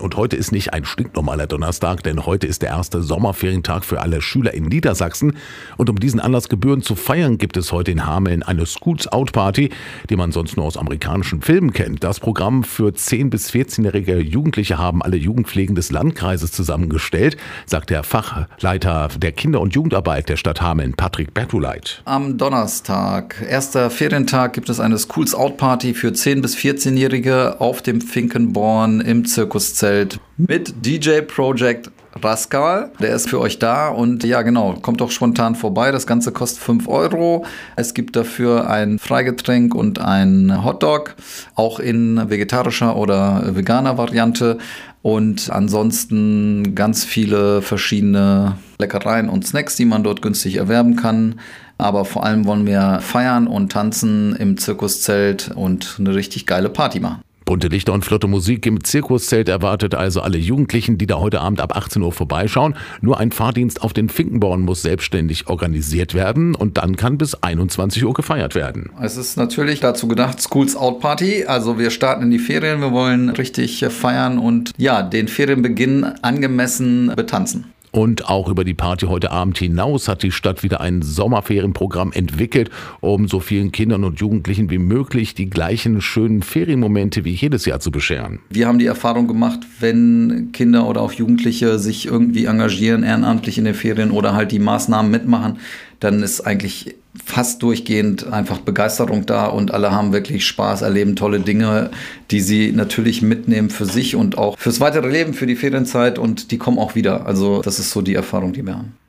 Und heute ist nicht ein stinknormaler Donnerstag, denn heute ist der erste Sommerferientag für alle Schüler in Niedersachsen. Und um diesen Anlass gebührend zu feiern, gibt es heute in Hameln eine Schools Out Party, die man sonst nur aus amerikanischen Filmen kennt. Das Programm für 10- bis 14-jährige Jugendliche haben alle Jugendpflegen des Landkreises zusammengestellt, sagt der Fachleiter der Kinder- und Jugendarbeit der Stadt Hameln, Patrick Bertuleit. Am Donnerstag, erster Ferientag, gibt es eine Schools Out Party für 10- bis 14-Jährige auf dem Finkenborn im Zirkuszelt mit DJ Project Rascal. Der ist für euch da und ja genau, kommt doch spontan vorbei. Das Ganze kostet 5 Euro. Es gibt dafür ein Freigetränk und ein Hotdog, auch in vegetarischer oder veganer Variante. Und ansonsten ganz viele verschiedene Leckereien und Snacks, die man dort günstig erwerben kann. Aber vor allem wollen wir feiern und tanzen im Zirkuszelt und eine richtig geile Party machen. Bunte Lichter und flotte Musik im Zirkuszelt erwartet also alle Jugendlichen, die da heute Abend ab 18 Uhr vorbeischauen. Nur ein Fahrdienst auf den Finkenborn muss selbstständig organisiert werden und dann kann bis 21 Uhr gefeiert werden. Es ist natürlich dazu gedacht, Schools Out Party. Also wir starten in die Ferien, wir wollen richtig feiern und ja, den Ferienbeginn angemessen betanzen. Und auch über die Party heute Abend hinaus hat die Stadt wieder ein Sommerferienprogramm entwickelt, um so vielen Kindern und Jugendlichen wie möglich die gleichen schönen Ferienmomente wie jedes Jahr zu bescheren. Wir haben die Erfahrung gemacht, wenn Kinder oder auch Jugendliche sich irgendwie engagieren, ehrenamtlich in den Ferien oder halt die Maßnahmen mitmachen, dann ist eigentlich fast durchgehend einfach Begeisterung da und alle haben wirklich Spaß, erleben tolle Dinge, die sie natürlich mitnehmen für sich und auch fürs weitere Leben, für die Ferienzeit und die kommen auch wieder. Also das ist so die Erfahrung, die wir haben.